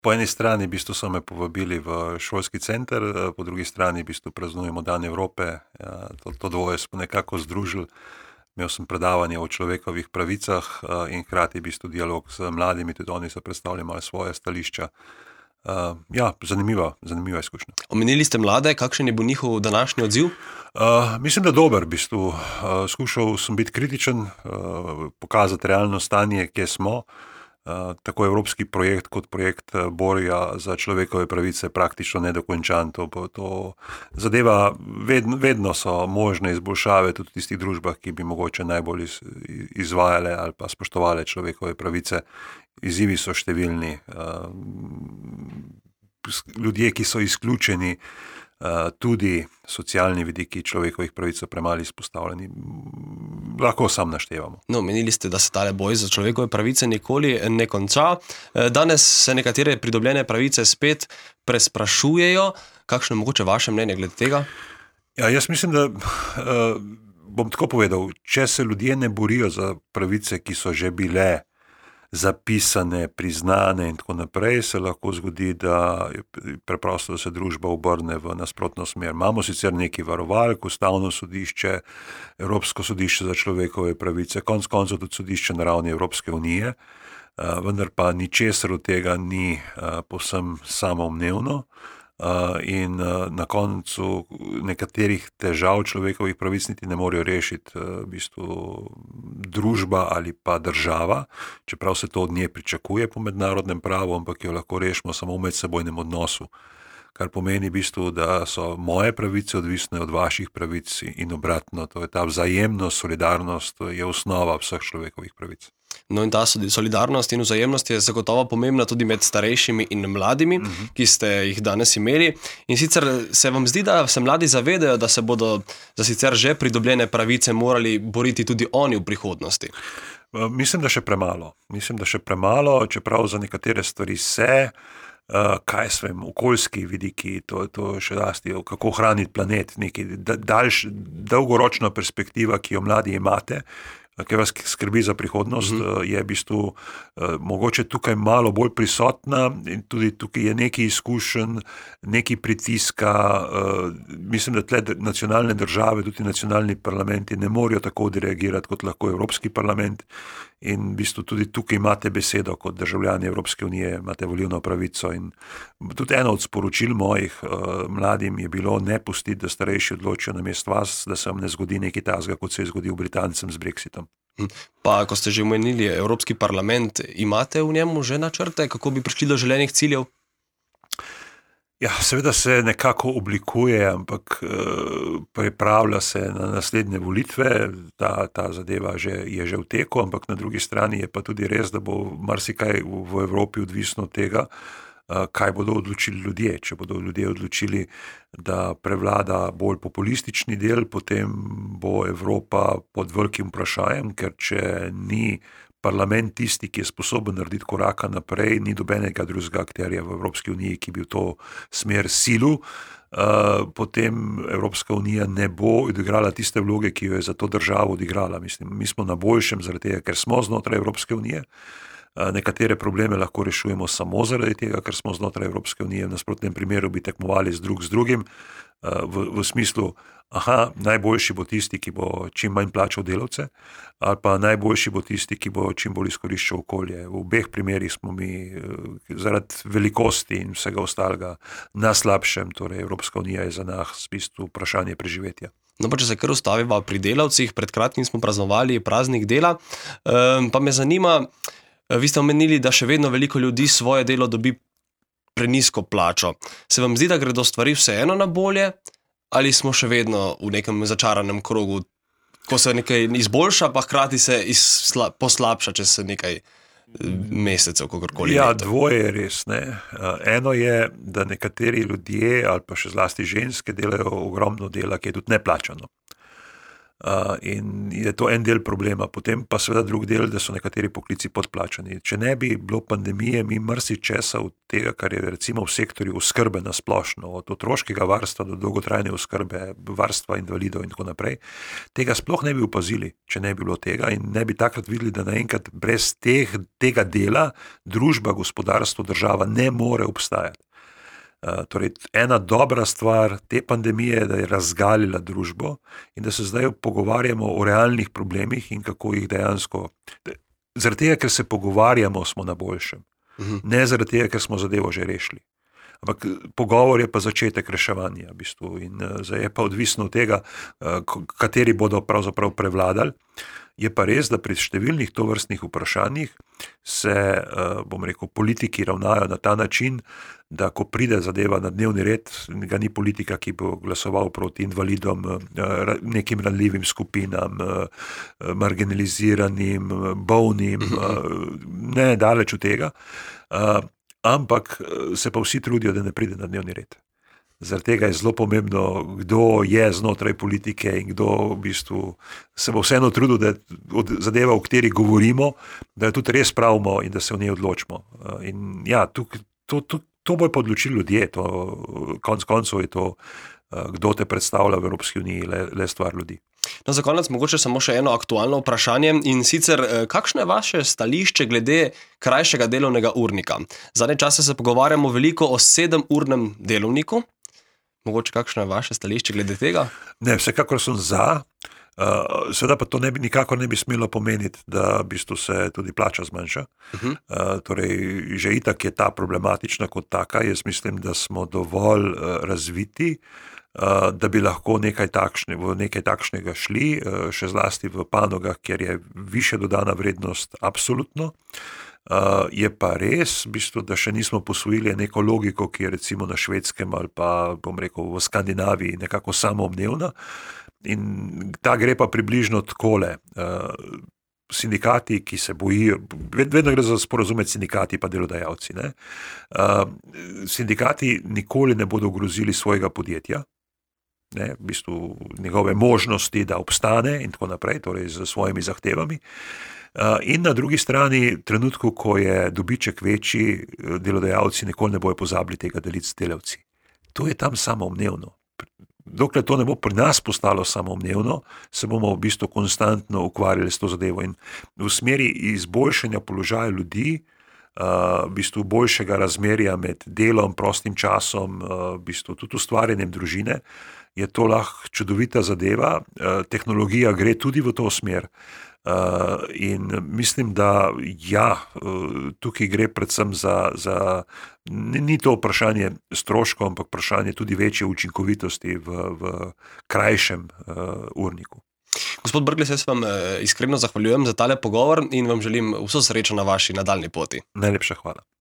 po eni strani v bistvu so me povabili v šolski center, po drugi strani v bistvu praznujemo Dan Evrope. To dvoje smo nekako združili. Imel sem predavanje o človekovih pravicah in hkrati v bistvu dialog z mladimi, tudi oni so predstavljali malo svoje stališča. Zanimiva izkušnja. Omenili ste mlade, kakšen je bil njihov današnji odziv? Mislim, da dober, v bistvu. Skušal sem biti kritičen, pokazati realno stanje, kje smo. Tako evropski projekt kot projekt Borja za človekove pravice praktično nedokončan. To zadeva, vedno so možne izboljšave tudi v tistih družbah, ki bi mogoče najbolj izvajale ali pa spoštovale človekove pravice. Izzivi so številni. Ljudje, ki so izključeni, tudi socialni vidiki človekovih pravic so premalo izpostavljeni. Lahko sam naštevamo. No, menili ste, da se tale boj za človekove pravice nikoli ne konča. Danes se nekatere pridobljene pravice spet presprašujejo. Kakšno je mogoče vaše mnenje glede tega? Ja, jaz mislim, da bom tako povedal, če se ljudje ne borijo za pravice, ki so že bile zapisane, priznane in tako naprej, se lahko zgodi, da preprosto se družba obrne v nasprotno smer. Imamo sicer neki varovalk, Ustavno sodišče, Evropsko sodišče za človekove pravice, konec koncev tudi sodišče na ravni Evropske unije, vendar pa ničesar od tega ni povsem samoumevno. In na koncu nekaterih težav človekovih pravic niti ne morejo rešiti v bistvu družba ali pa država, čeprav se to od nje pričakuje po mednarodnem pravu, ampak jo lahko rešimo samo v medsebojnem odnosu. Kar pomeni v bistvu, da so moje pravice odvisne od vaših pravic in obratno. To je ta vzajemnost, solidarnost, to je osnova vseh človekovih pravic. No in ta solidarnost in vzajemnost je zagotovo pomembna tudi med starejšimi in mladimi, ki ste jih danes imeli. In sicer se vam zdi, da se mladi zavedajo, da se bodo za sicer že pridobljene pravice morali boriti tudi oni v prihodnosti? Mislim, da še premalo, čeprav za nekatere stvari se, okoljski vidiki, to še dasti, kako hraniti planet, neki dolgoročna perspektiva, ki jo mladi imate, ki vas skrbi za prihodnost, je v bistvu mogoče tukaj malo bolj prisotna in tudi tukaj je neki izkušenj, neki pritiska. Mislim, da tle nacionalne države, tudi nacionalni parlamenti ne morejo tako odreagirati kot lahko Evropski parlament in v bistvu tudi tukaj imate besedo kot državljani Evropske unije, imate volilno pravico in tudi eno od sporočil mojih mladim je bilo ne pustiti, da starejši odločijo namesto vas, da se vam ne zgodi nekaj takega, kot se je zgodil Britancem z Brexitom. Pa, ko ste že omenili Evropski parlament, imate v njemu že načrte, kako bi prišli do želenih ciljev? Ja, seveda se nekako oblikuje, ampak pripravlja se na naslednje volitve, ta zadeva je že v teku, ampak na drugi strani je pa tudi res, da bo marsikaj v Evropi odvisno od tega, kaj bodo odločili ljudje. Če bodo ljudje odločili, da prevlada bolj populistični del, potem bo Evropa pod velikim vprašanjem, ker če ni parlament tisti, ki je sposoben narediti koraka naprej, ni dobenega drugega akterja v Evropski uniji, ki bi v to smer silil, potem Evropska unija ne bo odigrala tiste vloge, ki jo je za to državo odigrala. Mislim, mi smo na boljšem zaradi tega, ker smo znotraj Evropske unije. Nekatere probleme lahko rešujemo samo zaradi tega, ker smo znotraj Evropske unije. V nasprotnem primeru bi tekmovali z drugim, v smislu, najboljši bo tisti, ki bo čim manj plačal delavce, ali pa najboljši bo tisti, ki bo čim bolj izkoriščal okolje. V obeh primerih smo mi zaradi velikosti in vsega ostalega na slabšem, torej Evropska unija je za nas v bistvu vprašanje preživetja. No pa če se kar ustaviva pri delavcih, pred kratkim smo praznovali praznik dela, pa me zanima, vi ste omenili, da še vedno veliko ljudi svoje delo dobi prenizko plačo. Se vam zdi, da gredo stvari vseeno na bolje, ali smo še vedno v nekem začaranem krogu, ko se nekaj izboljša, pa hkrati se poslabša, če se nekaj mesecev, kakorkoli. Ja, dvoje je res, ne. Eno je, da nekateri ljudje ali pa še zlasti ženske delajo ogromno dela, ki je tudi neplačano. In je to en del problema. Potem pa seveda drug del, da so nekateri poklici podplačani. Če ne bi bilo pandemije, mi marsičesa od tega, kar je recimo v sektorju oskrbe na splošno, od otroškega varstva do dolgotrajne oskrbe, varstva invalidov in tako naprej, tega sploh ne bi opazili, če ne bi bilo tega in ne bi takrat videli, da naenkrat brez tega dela družba, gospodarstvo, država ne more obstajati. Torej, ena dobra stvar te pandemije je, da je razgalila družbo in da se zdaj pogovarjamo o realnih problemih in kako jih dejansko. Zaradi tega, ker se pogovarjamo, smo na boljšem. Ne zaradi tega, ker smo zadevo že rešili. Ampak pogovor je pa začetek reševanja v bistvu in zdaj je pa odvisno od tega, kateri bodo pravzaprav prevladali. Je pa res, da pri številnih tovrstnih vprašanjih se, bom rekel, politiki ravnajo na ta način, da ko pride zadeva na dnevni red, ga ni politika, ki bo glasoval proti invalidom, nekim ranljivim skupinam, marginaliziranim, bolnim, ne daleč od tega, ampak se pa vsi trudijo, da ne pride na dnevni red. Zaradi tega je zelo pomembno, kdo je znotraj politike in kdo v bistvu se bo vseeno trudil, da od zadeva, o kateri govorimo, da jo tudi res pravimo in da se v njej odločimo. In ja, to bojo pa odločili ljudje, konec koncev je to, kdo te predstavlja v Evropski uniji, le stvar ljudi. No, za konec mogoče samo še eno aktualno vprašanje in sicer, kakšno je vaše stališče glede krajšega delovnega urnika? Zadnje čase se pogovarjamo veliko o 7-urnem delovniku. Mogoče kakšno je vaše stališče glede tega? Ne, vsekakor sem za. Seveda pa to nikakor ne bi smelo pomeniti, da v bistvu se tudi plača zmanjša. Torej, že itak je ta problematična kot taka. Jaz mislim, da smo dovolj razviti, da bi lahko v nekaj takšnega šli, še zlasti v panogah, kjer je višja dodana vrednost absolutno. Je pa res, v bistvu, da še nismo posvojili neko logiko, ki je recimo na Švedskem ali pa, bom rekel, v Skandinaviji nekako samoumevna. In ta gre pa približno takole. Sindikati, ki se bojijo, vedno gre za sporazum med sindikati pa delodajalci, ne? Sindikati nikoli ne bodo ogrozili svojega podjetja, ne, v bistvu njegove možnosti, da obstane in tako naprej, torej z svojimi zahtevami. In na drugi strani, trenutku, ko je dobiček večji, delodajalci nikoli ne bojo pozabili tega deliti s delavci. To je tam samoumevno. Dokler to ne bo pri nas postalo samoumevno, se bomo v bistvu konstantno ukvarjali s to zadevo in v smeri izboljšanja položaja ljudi, v bistvu boljšega razmerja med delom, prostim časom, v bistvu tudi ustvarjanjem družine, je to lahko čudovita zadeva. Tehnologija gre tudi v to smer. In mislim, da ja, tukaj gre predvsem ni to vprašanje stroškov, ampak vprašanje tudi večje učinkovitosti v krajšem urniku. Gospod Brglez, jaz vam iskreno zahvaljujem za tale pogovor in vam želim vso srečo na vaši nadaljnji poti. Najlepša hvala.